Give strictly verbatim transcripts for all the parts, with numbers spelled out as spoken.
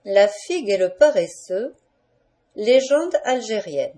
La figue et le paresseux, légende algérienne.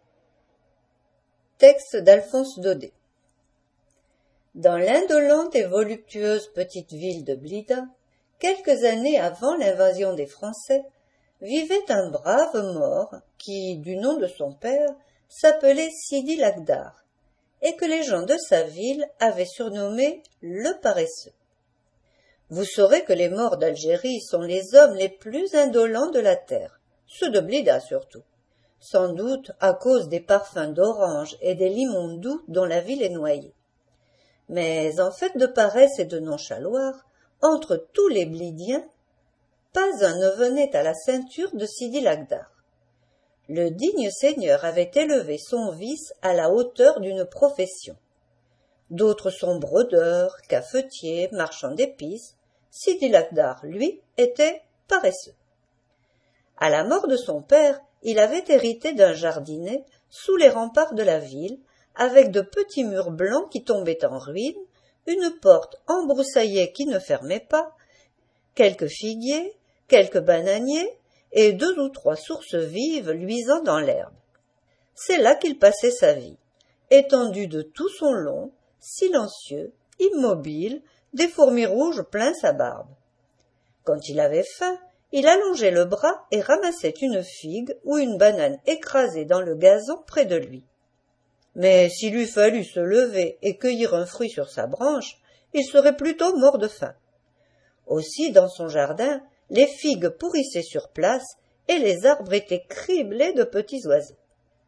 Texte d'Alphonse Daudet. Dans l'indolente et voluptueuse petite ville de Blida, quelques années avant l'invasion des Français, vivait un brave mort qui, du nom de son père, s'appelait Sidi Lakhdar, et que les gens de sa ville avaient surnommé le paresseux. Vous saurez que les morts d'Algérie sont les hommes les plus indolents de la terre, ceux de Blida surtout, sans doute à cause des parfums d'orange et des limons doux dont la ville est noyée. Mais en fait de paresse et de nonchaloir, entre tous les Blidiens, pas un ne venait à la ceinture de Sidi Lakhdar. Le digne seigneur avait élevé son vice à la hauteur d'une profession. D'autres sont brodeurs, cafetiers, marchands d'épices. Sidi Lakhdar, lui, était paresseux. À la mort de son père, il avait hérité d'un jardinet sous les remparts de la ville, avec de petits murs blancs qui tombaient en ruine, une porte embroussaillée qui ne fermait pas, quelques figuiers, quelques bananiers et deux ou trois sources vives luisant dans l'herbe. C'est là qu'il passait sa vie, étendu de tout son long, silencieux, immobile, des fourmis rouges plein sa barbe. Quand il avait faim, il allongeait le bras et ramassait une figue ou une banane écrasée dans le gazon près de lui. Mais s'il eût fallu se lever et cueillir un fruit sur sa branche, il serait plutôt mort de faim. Aussi, dans son jardin, les figues pourrissaient sur place et les arbres étaient criblés de petits oiseaux.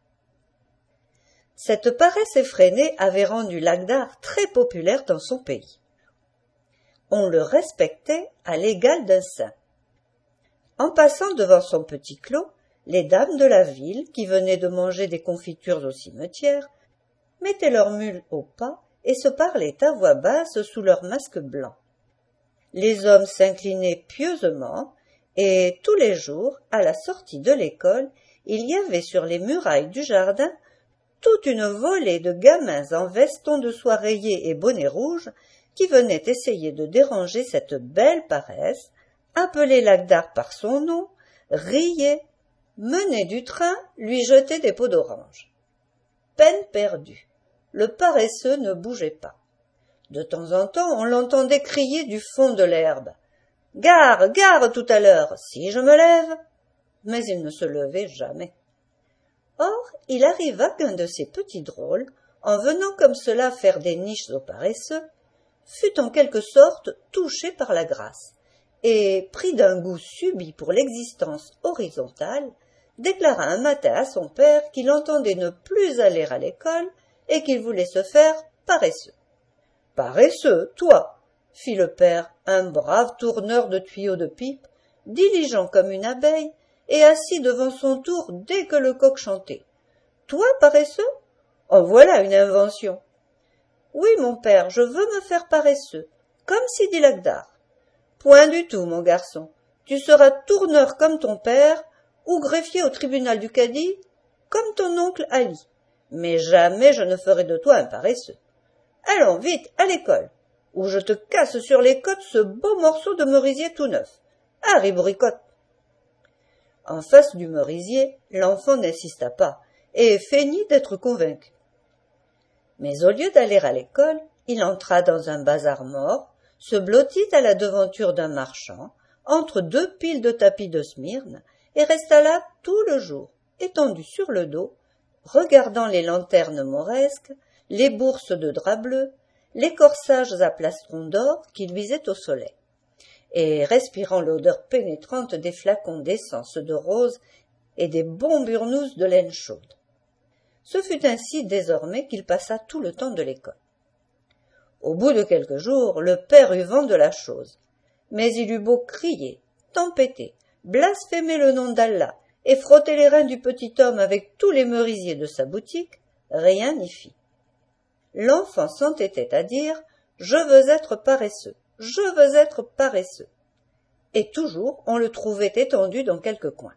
Cette paresse effrénée avait rendu Lakhdar très populaire dans son pays. On le respectait à l'égal d'un saint. En passant devant son petit clos, les dames de la ville, qui venaient de manger des confitures au cimetière, mettaient leurs mules au pas et se parlaient à voix basse sous leurs masques blancs. Les hommes s'inclinaient pieusement, et tous les jours, à la sortie de l'école, il y avait sur les murailles du jardin toute une volée de gamins en vestons de soie rayés et bonnets rouges qui venaient essayer de déranger cette belle paresse, appeler Lakhdar par son nom, riaient, menaient du train, lui jetaient des peaux d'orange. Peine perdue. Le paresseux ne bougeait pas. De temps en temps, on l'entendait crier du fond de l'herbe. « Gare, gare tout à l'heure, si je me lève !» Mais il ne se levait jamais. Or, il arriva qu'un de ces petits drôles, en venant comme cela faire des niches aux paresseux, fut en quelque sorte touché par la grâce, et, pris d'un goût subit pour l'existence horizontale, déclara un matin à son père qu'il entendait ne plus aller à l'école et qu'il voulait se faire paresseux. « Paresseux, toi !» fit le père, un brave tourneur de tuyaux de pipe, diligent comme une abeille, et assis devant son tour dès que le coq chantait. « Toi, paresseux ? En voilà une invention !»« Oui, mon père, je veux me faire paresseux, comme Sidi Lakhdar. »« Point du tout, mon garçon. Tu seras tourneur comme ton père, ou greffier au tribunal du cadi, comme ton oncle Ali. Mais jamais je ne ferai de toi un paresseux. Allons, vite, à l'école, où je te casse sur les côtes ce beau morceau de merisier tout neuf. Ah, ribouricotte !» En face du merisier, l'enfant n'insista pas, et feignit d'être convaincu. Mais au lieu d'aller à l'école, il entra dans un bazar mort, se blottit à la devanture d'un marchand, entre deux piles de tapis de Smyrne, et resta là tout le jour, étendu sur le dos, regardant les lanternes mauresques, les bourses de drap bleu, les corsages à plastrons d'or qui luisaient au soleil, et respirant l'odeur pénétrante des flacons d'essence de rose et des bons burnous de laine chaude. Ce fut ainsi désormais qu'il passa tout le temps de l'école. Au bout de quelques jours, le père eut vent de la chose, mais il eut beau crier, tempêter, blasphémer le nom d'Allah et frotter les reins du petit homme avec tous les merisiers de sa boutique, rien n'y fit. L'enfant s'entêtait à dire « Je veux être paresseux, je veux être paresseux », et toujours on le trouvait étendu dans quelque coin.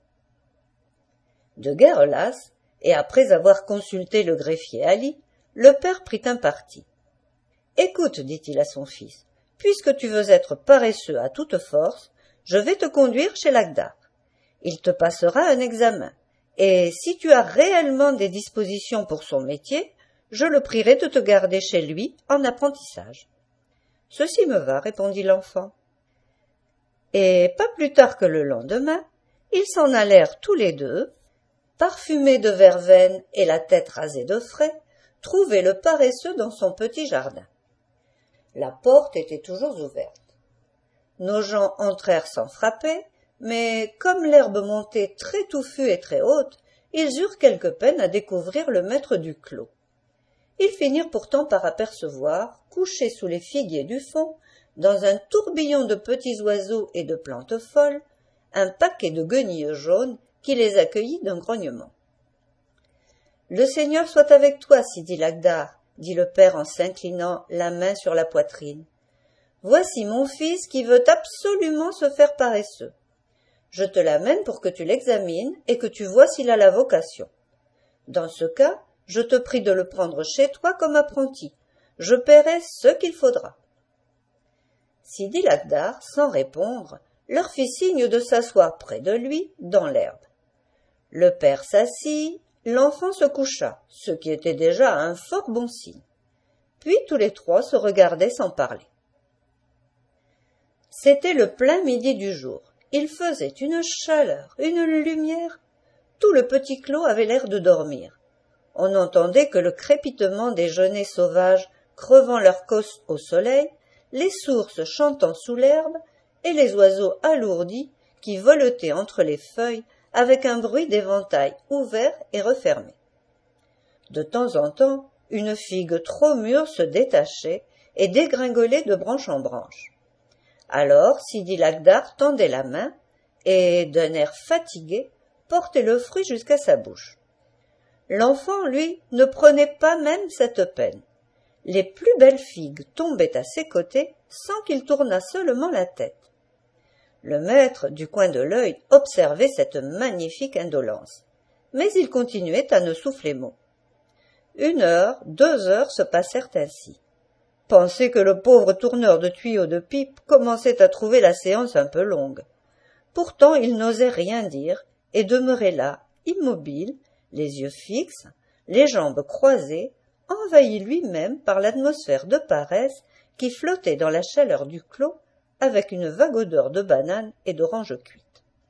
De guerre lasse, et après avoir consulté le greffier Ali, le père prit un parti. « Écoute, dit-il à son fils, puisque tu veux être paresseux à toute force, je vais te conduire chez l'Agdar. Il te passera un examen, et si tu as réellement des dispositions pour son métier, je le prierai de te garder chez lui en apprentissage. Ceci me va, répondit l'enfant. Et pas plus tard que le lendemain, ils s'en allèrent tous les deux, parfumés de verveine et la tête rasée de frais, trouver le paresseux dans son petit jardin. La porte était toujours ouverte. Nos gens entrèrent sans frapper, mais comme l'herbe montait très touffue et très haute, ils eurent quelque peine à découvrir le maître du clos. Ils finirent pourtant par apercevoir, couché sous les figuiers du fond, dans un tourbillon de petits oiseaux et de plantes folles, un paquet de guenilles jaunes qui les accueillit d'un grognement. « Le Seigneur soit avec toi, Sidi l'Agdar, dit le père en s'inclinant, la main sur la poitrine. Voici mon fils qui veut absolument se faire paresseux. Je te l'amène pour que tu l'examines et que tu vois s'il a la vocation. Dans ce cas, je te prie de le prendre chez toi comme apprenti. Je paierai ce qu'il faudra. » Sidi l'Agdar, sans répondre, leur fit signe de s'asseoir près de lui, dans l'herbe. Le père s'assit, l'enfant se coucha, ce qui était déjà un fort bon signe. Puis tous les trois se regardaient sans parler. C'était le plein midi du jour. Il faisait une chaleur, une lumière. Tout le petit clos avait l'air de dormir. On n'entendait que le crépitement des genêts sauvages crevant leur cosse au soleil, les sources chantant sous l'herbe et les oiseaux alourdis qui voletaient entre les feuilles avec un bruit d'éventail ouvert et refermé. De temps en temps, une figue trop mûre se détachait et dégringolait de branche en branche. Alors Sidi l'Agdar tendait la main et, d'un air fatigué, portait le fruit jusqu'à sa bouche. L'enfant, lui, ne prenait pas même cette peine. Les plus belles figues tombaient à ses côtés sans qu'il tournât seulement la tête. Le maître, du coin de l'œil, observait cette magnifique indolence, mais il continuait à ne souffler mot. Une heure, deux heures se passèrent ainsi. Pensez que le pauvre tourneur de tuyaux de pipe commençait à trouver la séance un peu longue. Pourtant il n'osait rien dire et demeurait là, immobile, les yeux fixes, les jambes croisées, envahi lui-même par l'atmosphère de paresse qui flottait dans la chaleur du clos avec une vague odeur de bananes et d'oranges cuites.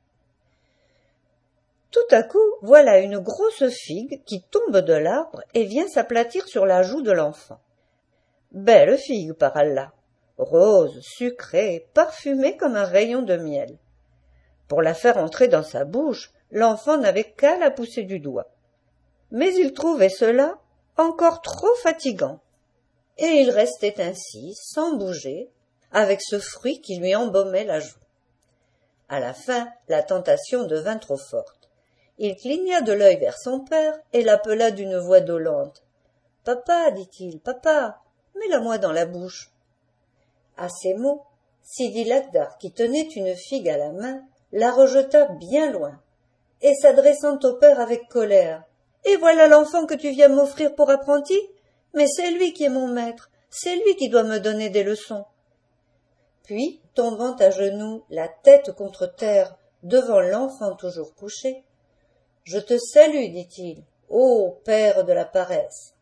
Tout à coup, voilà une grosse figue qui tombe de l'arbre et vient s'aplatir sur la joue de l'enfant. Belle figue, par Allah, rose, sucrée, parfumée comme un rayon de miel. Pour la faire entrer dans sa bouche, l'enfant n'avait qu'à la pousser du doigt. Mais il trouvait cela encore trop fatigant, et il restait ainsi, sans bouger, avec ce fruit qui lui embaumait la joue. À la fin, la tentation devint trop forte. Il cligna de l'œil vers son père et l'appela d'une voix dolente. « Papa, dit-il, papa, mets-la-moi dans la bouche. » À ces mots, Sidi l'Agdar, qui tenait une figue à la main, la rejeta bien loin, et s'adressant au père avec colère. « Et voilà l'enfant que tu viens m'offrir pour apprenti? Mais c'est lui qui est mon maître, c'est lui qui doit me donner des leçons. » Puis, tombant à genoux, la tête contre terre, devant l'enfant toujours couché, « Je te salue, dit-il, ô père de la paresse.